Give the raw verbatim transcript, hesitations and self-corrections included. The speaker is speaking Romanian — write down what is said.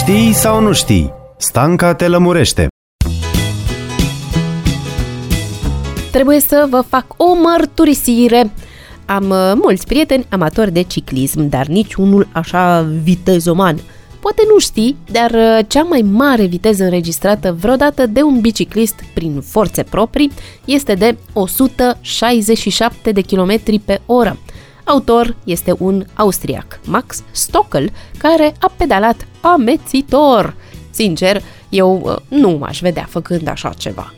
Știi sau nu știi? Stanca te lămurește. Trebuie să vă fac o mărturisire. Am uh, mulți prieteni amatori de ciclism, dar nici unul așa vitezoman. Poate nu știi, dar uh, cea mai mare viteză înregistrată vreodată de un biciclist prin forțe proprii este de o sută șaizeci și șapte de kilometri pe oră. Autor este un austriac, Max Stockel, care a pedalat amețitor. Sincer, eu uh, nu m-aș vedea făcând așa ceva.